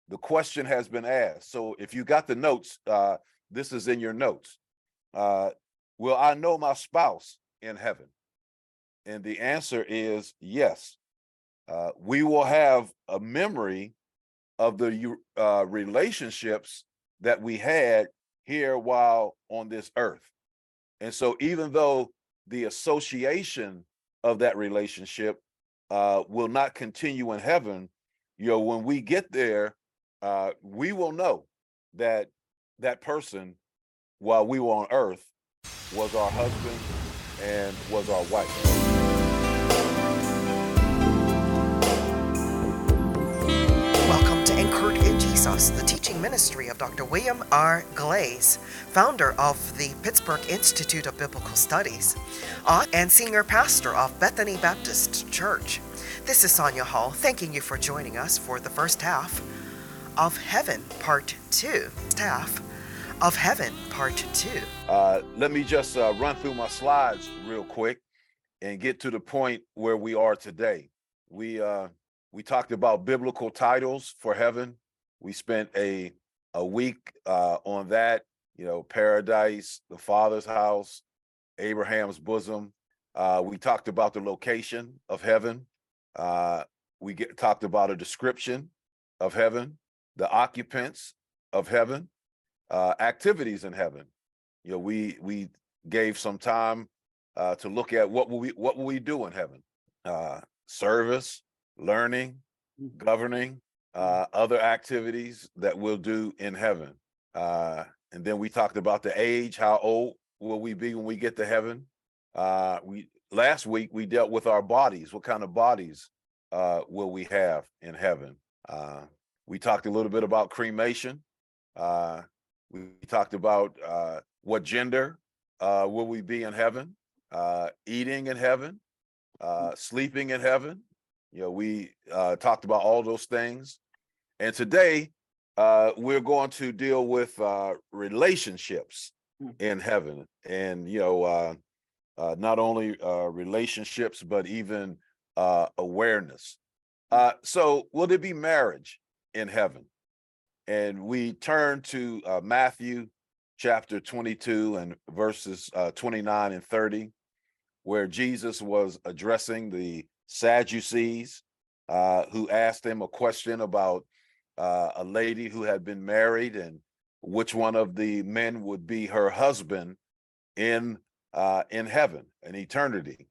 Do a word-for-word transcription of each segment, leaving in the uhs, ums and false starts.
the question has been asked. So if you got the notes, uh, this is in your notes. Uh, will I know my spouse in heaven? And the answer is yes. Uh, we will have a memory of the uh, relationships that we had here while on this earth. And so even though the association of that relationship uh, will not continue in heaven, you know, when we get there, uh, we will know that that person, while we were on earth, was our husband and was our wife. Welcome to Anchored in Jesus, the teaching ministry of Doctor William R. Glaze, founder of the Pittsburgh Institute of Biblical Studies, uh, and senior pastor of Bethany Baptist Church. This is Sonia Hall, thanking you for joining us for the first half of Heaven, Part two. Half of Heaven, Part two. Uh, let me just uh, run through my slides real quick and get to the point where we are today. We uh, we talked about biblical titles for heaven. We spent a a week uh, on that. You know, paradise, the Father's house, Abraham's bosom. Uh, we talked about the location of heaven. Uh, we get talked about a description of heaven, the occupants of heaven, uh, activities in heaven. You know, we we gave some time uh, to look at what will we what will we do in heaven? Uh, service, learning, governing, uh, other activities that we'll do in heaven. Uh, and then we talked about the age. How old will we be when we get to heaven? Uh, we last week we dealt with our bodies. What kind of bodies uh, will we have in heaven? Uh, we talked a little bit about cremation. Uh, we talked about uh, what gender uh, will we be in heaven, uh, eating in heaven, uh, sleeping in heaven. You know, we uh, talked about all those things. And today uh, we're going to deal with uh, relationships in heaven. And, you know, uh, uh, not only uh, relationships, but even uh, awareness. Uh, so will there be marriage in heaven? And we turn to uh, Matthew chapter twenty-two and verses uh, twenty-nine and thirty, where Jesus was addressing the Sadducees uh, who asked him a question about uh, a lady who had been married and which one of the men would be her husband in uh, in heaven, in eternity.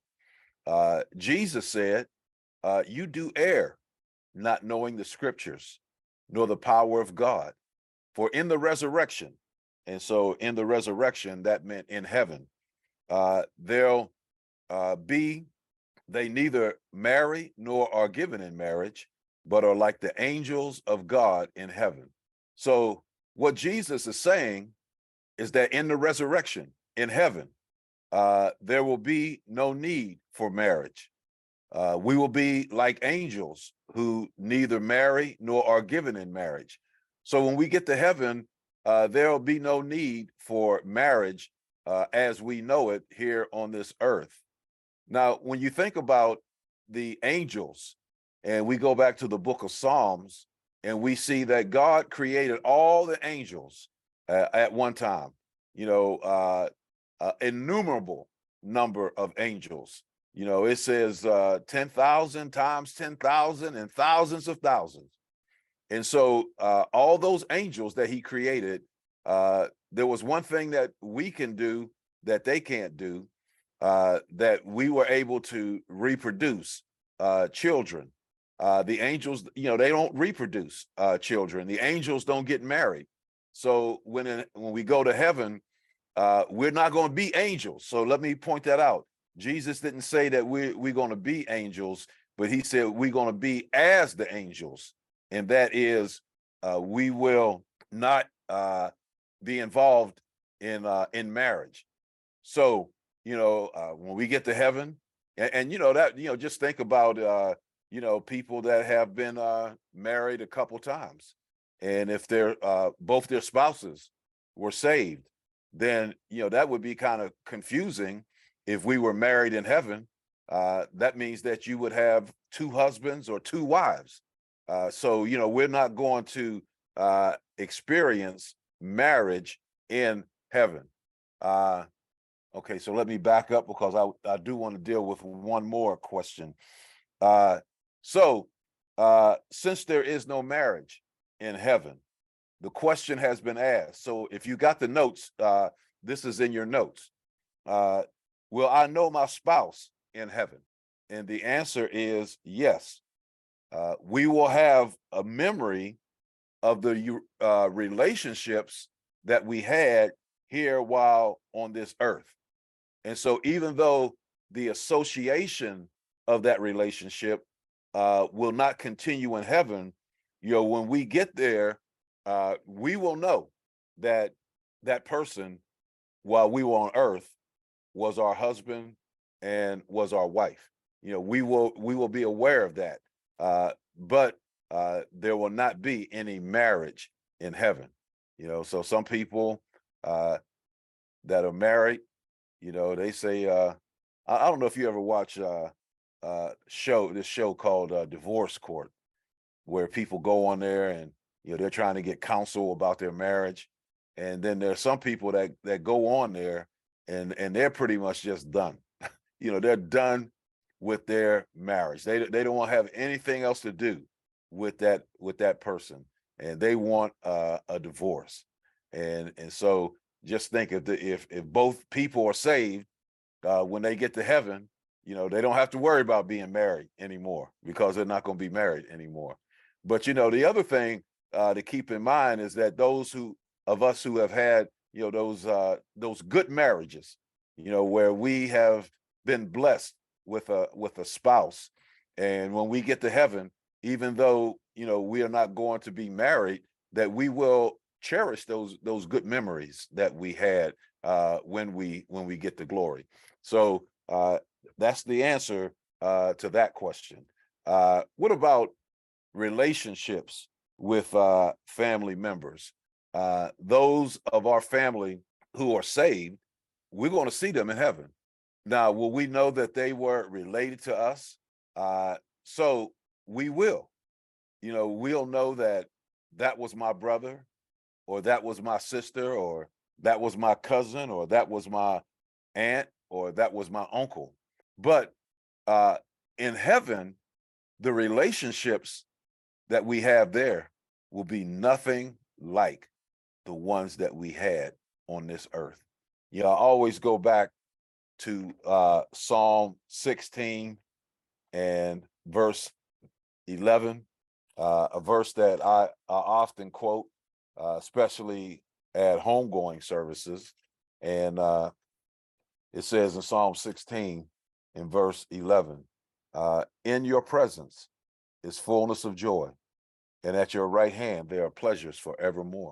Uh, Jesus said, uh, you do err, not knowing the scriptures, nor the power of God. For in the resurrection, and so in the resurrection, that meant in heaven, uh, there'll uh, be, they neither marry nor are given in marriage, but are like the angels of God in heaven. So what Jesus is saying is that in the resurrection, in heaven, uh, there will be no need for marriage. Uh, we will be like angels who neither marry nor are given in marriage. So when we get to heaven, uh, there will be no need for marriage uh, as we know it here on this earth. Now, when you think about the angels, and we go back to the book of Psalms, and we see that God created all the angels uh, at one time, you know, uh, uh, innumerable number of angels. You know, it says uh, ten thousand times ten thousand and thousands of thousands. And so uh, all those angels that he created, uh, there was one thing that we can do that they can't do, uh, that we were able to reproduce uh, children. Uh, the angels, you know, they don't reproduce uh, children. The angels don't get married. So when, in, when we go to heaven, uh, we're not going to be angels. So let me point that out. Jesus didn't say that we're, we're going to be angels, but he said we're going to be as the angels. And that is, uh, we will not uh, be involved in uh, in marriage. So, you know, uh, when we get to heaven, and, and, you know, that, you know, just think about, uh, you know, people that have been uh, married a couple times. And if they're uh, both their spouses were saved, then, you know, that would be kind of confusing. If we were married in heaven, uh, that means that you would have two husbands or two wives. Uh, so, you know, we're not going to uh, experience marriage in heaven. Uh, okay, so let me back up because I, I do want to deal with one more question. Uh, so, uh, since there is no marriage in heaven, the question has been asked. So if you got the notes, uh, this is in your notes. Uh, will I know my spouse in heaven? And the answer is yes. Uh, we will have a memory of the uh, relationships that we had here while on this earth. And so even though the association of that relationship uh, will not continue in heaven, you know, when we get there, uh, we will know that that person while we were on earth was our husband and was our wife. You know, we will we will be aware of that. Uh, but uh, there will not be any marriage in heaven. You know, so some people uh, that are married, you know, they say, uh, I, I don't know if you ever watch uh, uh, show this show called uh, Divorce Court, where people go on there and you know they're trying to get counsel about their marriage, and then there's some people that that go on there and and they're pretty much just done. You know, they're done with their marriage. They they don't want to have anything else to do with that with that person, and they want uh, a divorce. And and so just think if the, if if both people are saved, uh, when they get to heaven, you know they don't have to worry about being married anymore because they're not going to be married anymore. But you know the other thing uh, to keep in mind is that those who of us who have had you know those uh, those good marriages, you know where we have been blessed with a with a spouse, and when we get to heaven, even though you know we are not going to be married, that we will cherish those those good memories that we had uh, when we when we get to glory. So uh, that's the answer uh, to that question. Uh, what about relationships with uh, family members? Uh, those of our family who are saved, we're going to see them in heaven. Now, will we know that they were related to us? Uh, so we will. You know, we'll know that that was my brother, or that was my sister, or that was my cousin, or that was my aunt, or that was my uncle. But uh, in heaven, the relationships that we have there will be nothing like the ones that we had on this earth. You know, I always go back to uh, Psalm sixteen and verse eleven, uh, a verse that I, I often quote, uh, especially at homegoing services. And uh, it says in Psalm sixteen in verse eleven, uh, in your presence is fullness of joy, and at your right hand there are pleasures forevermore.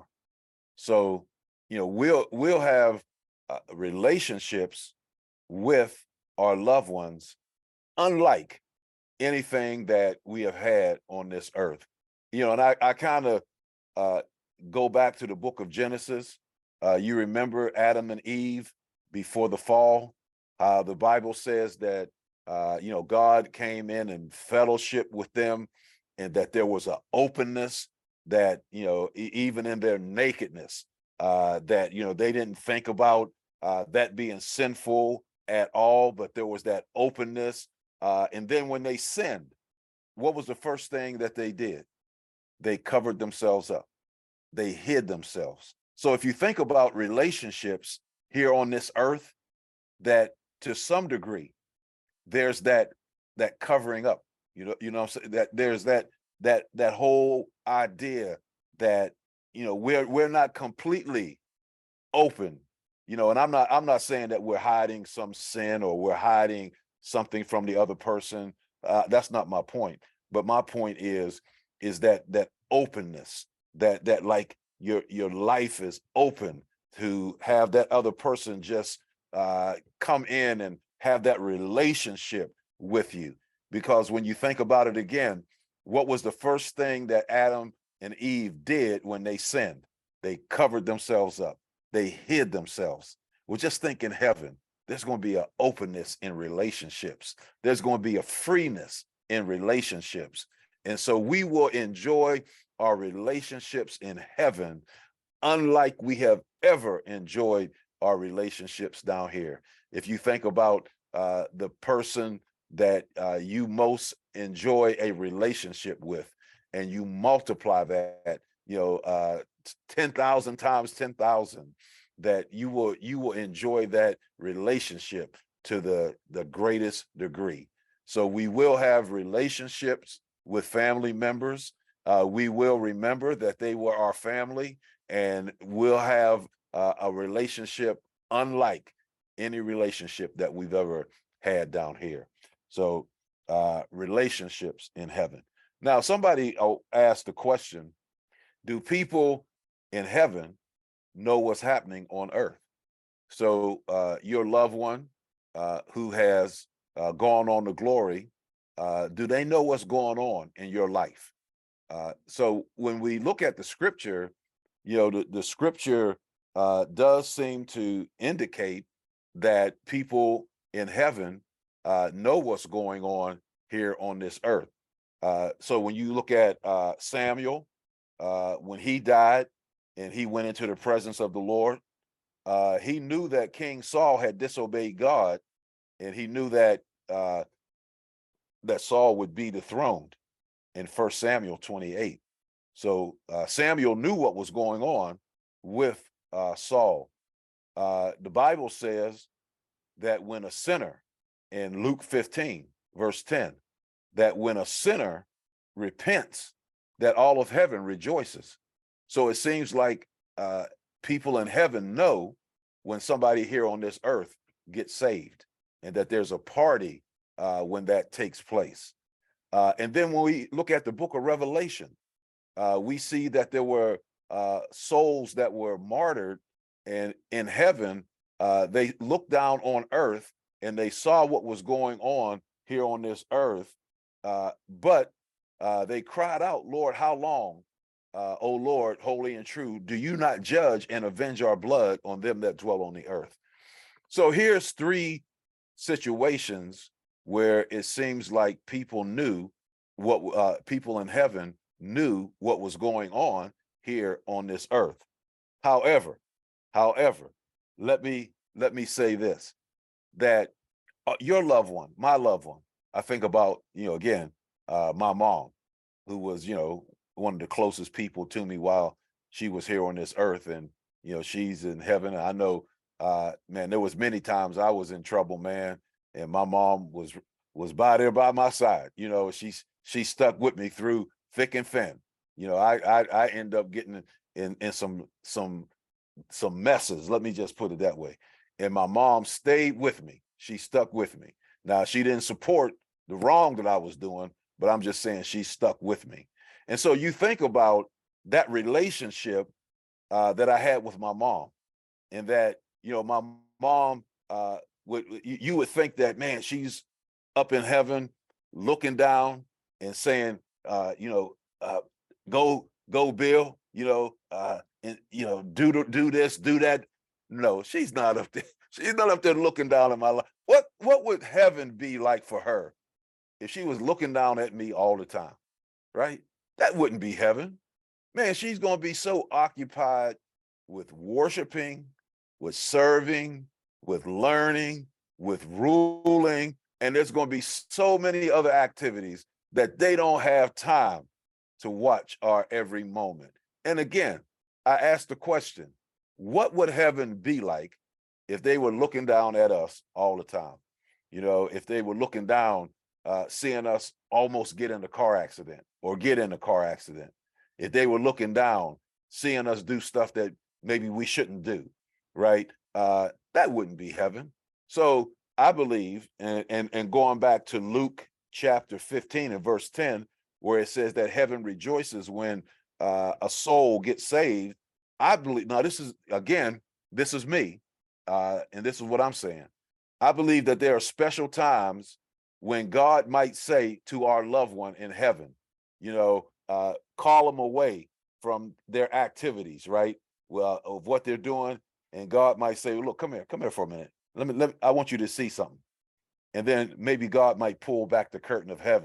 So, you know, we'll we'll have uh, relationships with our loved ones unlike anything that we have had on this earth. You know, and I, I kind of uh, go back to the book of Genesis. Uh, you remember Adam and Eve before the fall? Uh, the Bible says that, uh, you know, God came in and fellowship with them, and that there was an openness that, you know, e- even in their nakedness, uh, that, you know, they didn't think about uh, that being sinful at all, but there was that openness. Uh, and then when they sinned, what was the first thing that they did? They covered themselves up. They hid themselves. So if you think about relationships here on this earth, that to some degree, there's that that covering up. You know, you know what I'm saying? That there's that that that whole idea that, you know, we're we're not completely open, you know, and I'm not I'm not saying that we're hiding some sin or we're hiding something from the other person. Uh, that's not my point. But my point is is that that openness, that that like your your life is open to have that other person just uh, come in and have that relationship with you. Because when you think about it again, what was the first thing that Adam and Eve did when they sinned? They covered themselves up. They hid themselves. Well, just think in heaven, there's going to be an openness in relationships. There's going to be a freeness in relationships. And so we will enjoy our relationships in heaven unlike we have ever enjoyed our relationships down here. If you think about uh, the person that uh, you most enjoy a relationship with, and you multiply that, you know, uh, ten thousand times ten thousand, that you will you will enjoy that relationship to the the greatest degree. So we will have relationships with family members. Uh, we will remember that they were our family, and we'll have uh, a relationship unlike any relationship that we've ever had down here. So uh, relationships in heaven. Now, somebody oh, asked the question, do people in heaven know what's happening on earth? So uh, your loved one uh, who has uh, gone on to glory, uh, do they know what's going on in your life? Uh, so when we look at the scripture, you know, the, the scripture uh, does seem to indicate that people in heaven uh, know what's going on here on this earth. Uh, so when you look at uh, Samuel, uh, when he died and he went into the presence of the Lord, uh, he knew that King Saul had disobeyed God, and he knew that uh, that Saul would be dethroned in First Samuel twenty-eight. So uh, Samuel knew what was going on with uh, Saul. Uh, the Bible says that when a sinner, in Luke fifteen, verse ten, that when a sinner repents, that all of heaven rejoices. So it seems like uh, people in heaven know when somebody here on this earth gets saved, and that there's a party uh, when that takes place. Uh, and then when we look at the book of Revelation, uh, we see that there were uh, souls that were martyred, and in heaven, uh, they looked down on earth and they saw what was going on here on this earth. Uh, but uh, they cried out, Lord, how long, uh, O Lord, holy and true, do you not judge and avenge our blood on them that dwell on the earth? So here's three situations where it seems like people knew what uh, people in heaven knew what was going on here on this earth. However, however, let me let me say this, that uh, your loved one, my loved one, I think about, you know, again, uh, my mom, who was, you know, one of the closest people to me while she was here on this earth, and, you know, she's in heaven. I know, uh, man, there was many times I was in trouble, man, and my mom was was by there by my side. You know, she's she stuck with me through thick and thin. You know, I I, I end up getting in in some some some messes. Let me just put it that way. And my mom stayed with me. She stuck with me. Now, she didn't support the wrong that I was doing, but I'm just saying she stuck with me. And so you think about that relationship uh, that I had with my mom, and that, you know, my mom uh, would, you, you would think that, man, she's up in heaven looking down and saying, uh, you know, uh, go, go, Bill, you know, uh, and, you know, do, do this, do that. No, she's not up there. She's not up there looking down at my life. What, what would heaven be like for her if she was looking down at me all the time, right? That wouldn't be heaven. Man, she's going to be so occupied with worshiping, with serving, with learning, with ruling, and there's going to be so many other activities that they don't have time to watch our every moment. And again, I asked the question, what would heaven be like if they were looking down at us all the time? You know, if they were looking down, uh, seeing us almost get in a car accident or get in a car accident. If they were looking down, seeing us do stuff that maybe we shouldn't do, right? Uh, that wouldn't be heaven. So I believe, and, and, and going back to Luke chapter fifteen and verse ten, where it says that heaven rejoices when uh, a soul gets saved. I believe, now this is, again, this is me, uh, and this is what I'm saying. I believe that there are special times when God might say to our loved one in heaven, you know, uh, call them away from their activities, right? Well, of what they're doing. And God might say, look, come here, come here for a minute. Let me, let me, I want you to see something. And then maybe God might pull back the curtain of heaven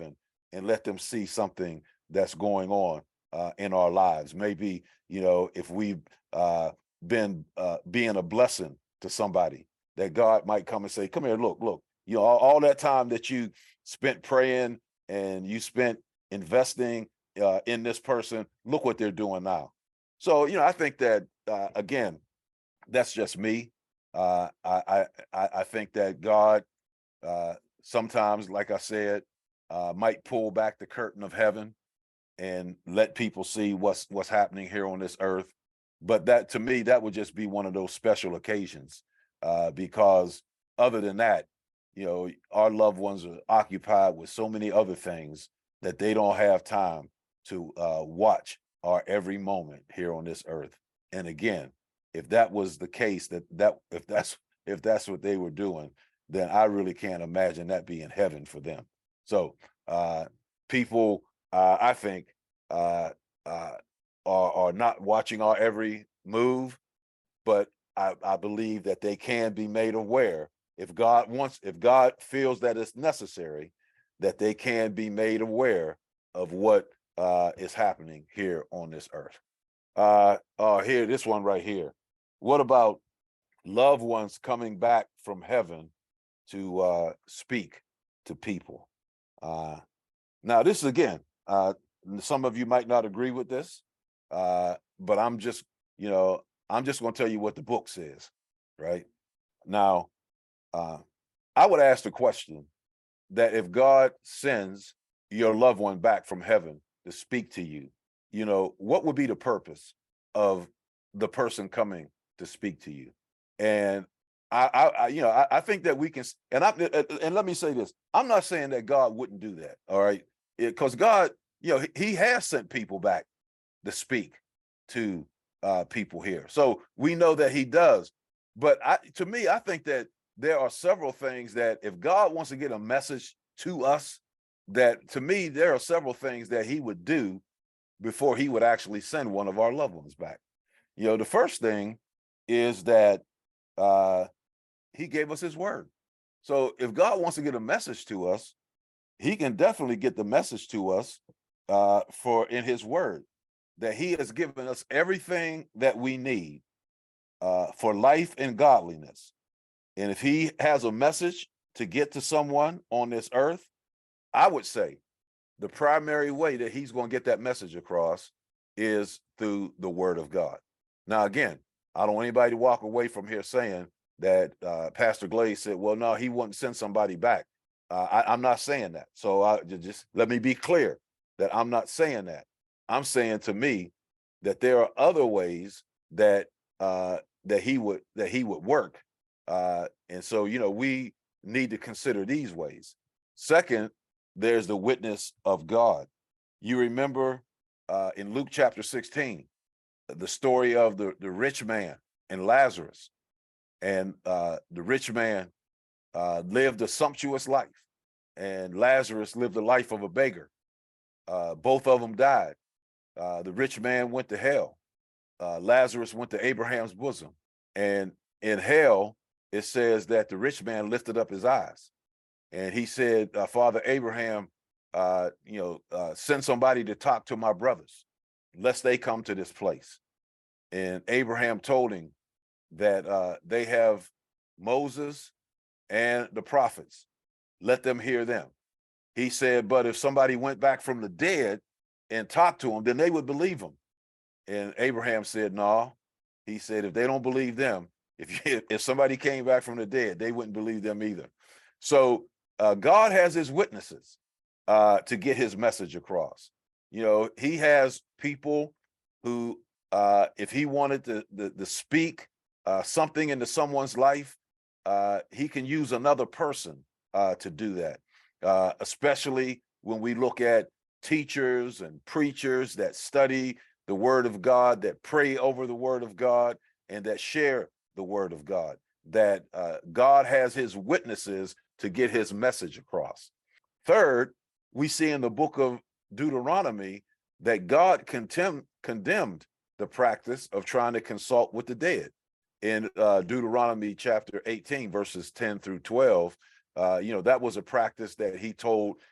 and let them see something that's going on uh, in our lives. Maybe, you know, if we've uh, been uh, being a blessing to somebody, that God might come and say, come here, look, look, you know, all, all that time that you spent praying and you spent investing uh, in this person, look what they're doing now. So, you know, I think that, uh, again, that's just me. Uh, I, I, I think that God uh, sometimes, like I said, uh, might pull back the curtain of heaven and let people see what's what's happening here on this earth. But that, to me, that would just be one of those special occasions, uh, because other than that, you know, our loved ones are occupied with so many other things that they don't have time to uh, watch our every moment here on this earth. And again, if that was the case, that that if that's if that's what they were doing, then I really can't imagine that being heaven for them. So uh, people, uh, I think, uh, uh, are, are not watching our every move, but I, I believe that they can be made aware if God wants, if God feels that it's necessary, that they can be made aware of what uh, is happening here on this earth. Uh, uh, here, this one right here. What about loved ones coming back from heaven to uh, speak to people? Uh, now, this is again, uh, some of you might not agree with this, uh, but I'm just, you know, I'm just going to tell you what the book says, right? Now, uh, I would ask the question that if God sends your loved one back from heaven to speak to you, you know, what would be the purpose of the person coming to speak to you? And I, I, I you know, I, I think that we can, and I, and let me say this: I'm not saying that God wouldn't do that, all right? Because God, you know, He has sent people back to speak to uh, people here, so we know that He does. But I, to me, I think that there are several things that if God wants to get a message to us, that to me, there are several things that He would do before He would actually send one of our loved ones back. You know, the first thing is that uh, He gave us His word. So if God wants to get a message to us, He can definitely get the message to us uh, for in His word, that He has given us everything that we need uh, for life and godliness. And if He has a message to get to someone on this earth, I would say the primary way that He's going to get that message across is through the word of God. Now, again, I don't want anybody to walk away from here saying that uh, Pastor Glaze said, well, no, he wouldn't send somebody back. Uh, I, I'm not saying that. So I, just let me be clear that I'm not saying that. I'm saying, to me, that there are other ways that uh, that he would that he would work. Uh, and so, you know, we need to consider these ways. Second, there's the witness of God. You remember uh, in Luke chapter sixteen, the story of the, the rich man and Lazarus. And uh, the rich man uh, lived a sumptuous life, and Lazarus lived the life of a beggar. Uh, both of them died. Uh, the rich man went to hell. Uh, Lazarus went to Abraham's bosom. And in hell, it says that the rich man lifted up his eyes and he said, uh, Father Abraham, uh, you know, uh, send somebody to talk to my brothers, lest they come to this place. And Abraham told him that uh, they have Moses and the prophets. Let them hear them. He said, but if somebody went back from the dead and talked to him, then they would believe him. And Abraham said, no. He said, if they don't believe them, if you, if somebody came back from the dead, they wouldn't believe them either. So uh, God has His witnesses uh, to get His message across. You know, He has people who, uh, if He wanted to, to, to speak uh, something into someone's life, uh, He can use another person uh, to do that. Uh, especially when we look at teachers and preachers that study the Word of God, that pray over the Word of God, and that share the Word of God, that uh, God has His witnesses to get His message across. Third, we see in the book of Deuteronomy that God condemned, condemned the practice of trying to consult with the dead. In uh, Deuteronomy chapter eighteen, verses ten through twelve, Uh, you know, that was a practice that He told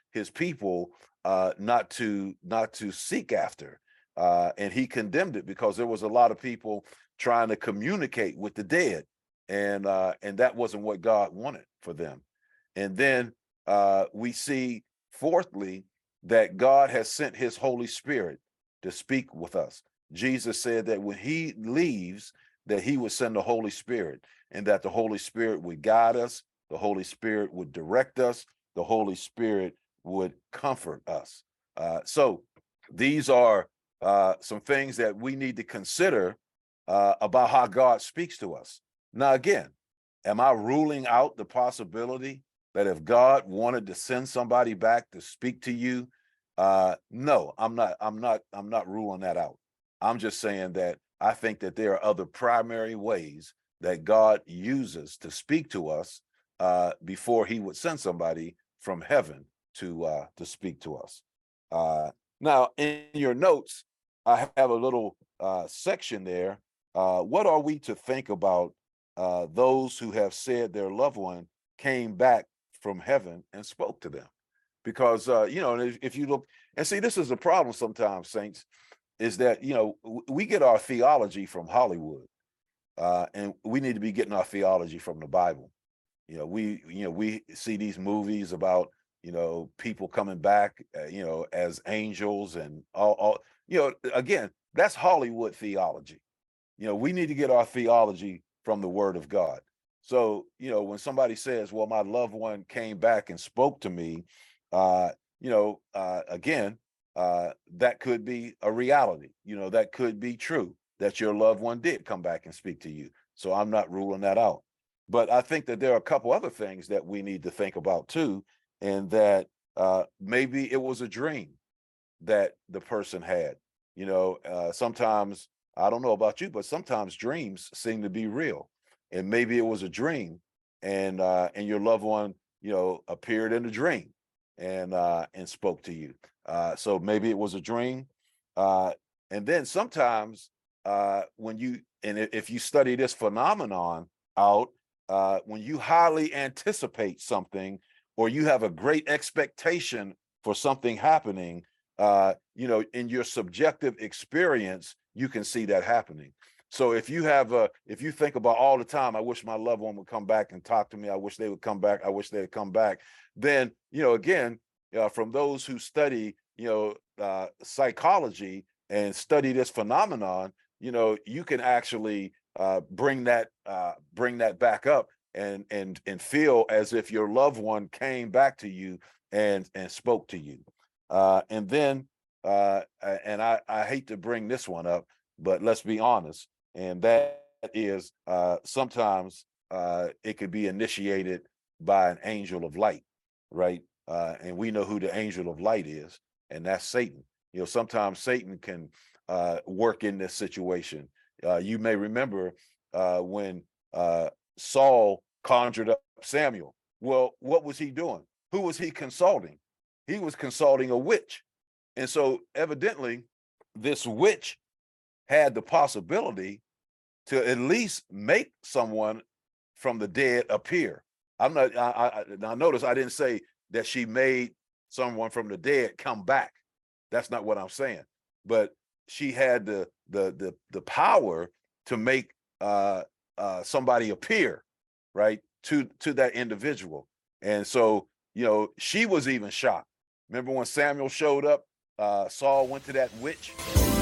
his people uh, not to not to seek after. Uh, and he condemned it because there was a lot of people trying to communicate with the dead, and uh, and that wasn't what God wanted for them. And then uh, we see, fourthly, that God has sent his Holy Spirit to speak with us. Jesus said that when he leaves, that he would send the Holy Spirit, and that the Holy Spirit would guide us, the Holy Spirit would direct us, the Holy Spirit would comfort us. Uh, so these are uh, some things that we need to consider uh, about how God speaks to us. Now, again, am I ruling out the possibility that if God wanted to send somebody back to speak to you, uh, no, I'm not, I'm not, I'm not ruling that out. I'm just saying that I think that there are other primary ways that God uses to speak to us uh, before he would send somebody from heaven to uh, to speak to us. Uh, now, in your notes, I have a little uh, section there. Uh, what are we to think about uh, those who have said their loved one came back from heaven and spoke to them? Because, uh, you know, if, if you look and see, this is the problem sometimes, saints, is that, you know, we get our theology from Hollywood, uh, and we need to be getting our theology from the Bible. You know, we, you know, we see these movies about, you know, people coming back, uh, you know, as angels and all, all, you know, again, that's Hollywood theology. You know, we need to get our theology from the Word of God. So, you know, when somebody says, well, my loved one came back and spoke to me, uh, you know, uh, again, uh, that could be a reality. You know, that could be true, that your loved one did come back and speak to you. So I'm not ruling that out. But I think that there are a couple other things that we need to think about too, and that uh, maybe it was a dream that the person had. You know, uh, sometimes, I don't know about you, but sometimes dreams seem to be real. And maybe it was a dream, and uh, and your loved one, you know, appeared in a dream and uh, and spoke to you. Uh, so maybe it was a dream. Uh, and then sometimes uh, when you, and if you study this phenomenon out, uh, when you highly anticipate something, or you have a great expectation for something happening, uh, you know, in your subjective experience, you can see that happening. So if you have a, if you think about all the time, I wish my loved one would come back and talk to me, I wish they would come back, I wish they'd come back, then, you know, again, uh, from those who study, you know, uh, psychology and study this phenomenon, you know, you can actually uh, bring that, uh, bring that back up and, and, and feel as if your loved one came back to you and, and spoke to you. Uh, and then, uh, and I, I hate to bring this one up, but let's be honest, and that is uh, sometimes uh, it could be initiated by an angel of light, right? Uh, and we know who the angel of light is, and that's Satan. You know, sometimes Satan can uh, work in this situation. Uh, you may remember uh, when uh, Saul conjured up Samuel. Well, what was he doing? Who was he consulting? He was consulting a witch. And so evidently this witch had the possibility to at least make someone from the dead appear. I'm not, I, I, now notice I didn't say that she made someone from the dead come back. That's not what I'm saying. But she had the, the, the, the power to make uh, uh, somebody appear, right, to, to that individual. And so, you know, she was even shocked. Remember when Samuel showed up, uh, Saul went to that witch.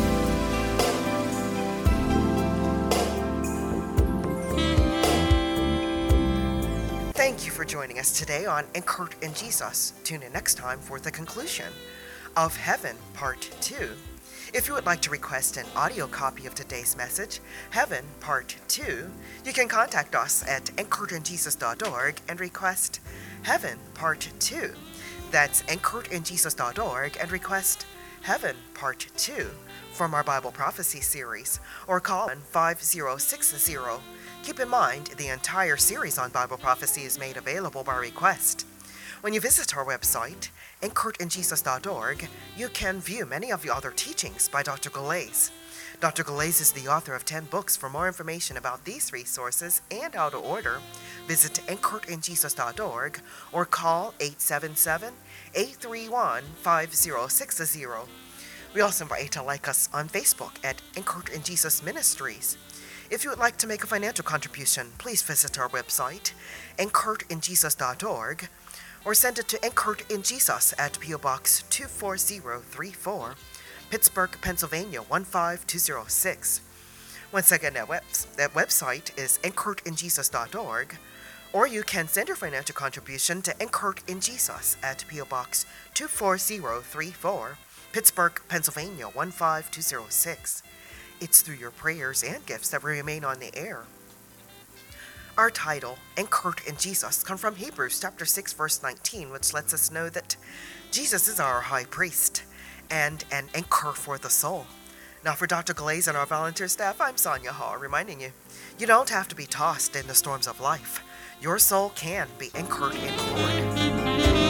Thank you for joining us today on Anchored in Jesus. Tune in next time for the conclusion of Heaven Part two. If you would like to request an audio copy of today's message, Heaven Part two, you can contact us at anchored in jesus dot org and request Heaven Part two. That's anchored in jesus dot org and request Heaven Part two from our Bible Prophecy series, or call in five zero six zero. Keep in mind, the entire series on Bible prophecy is made available by request. When you visit our website, anchored in jesus dot org, you can view many of the other teachings by Doctor Galais. Doctor Galais is the author of ten books. For more information about these resources and how to order, visit anchored in jesus dot org or call eight seven seven, eight three one, five zero six zero. We also invite you to like us on Facebook at Anchored in Jesus Ministries. If you would like to make a financial contribution, please visit our website, anchored in jesus dot org, or send it to Anchored in Jesus at P O Box two four zero three four, Pittsburgh, Pennsylvania one five two zero six. Once again, that, web- that website is anchored in jesus dot org, or you can send your financial contribution to Anchored in Jesus at P O Box two four zero three four, Pittsburgh, Pennsylvania one five two zero six. It's through your prayers and gifts that we remain on the air. Our title, Anchored in Jesus, comes from Hebrews chapter six, verse nineteen, which lets us know that Jesus is our high priest and an anchor for the soul. Now for Doctor Galais and our volunteer staff, I'm Sonia Hall, reminding you, you don't have to be tossed in the storms of life. Your soul can be anchored in the Lord.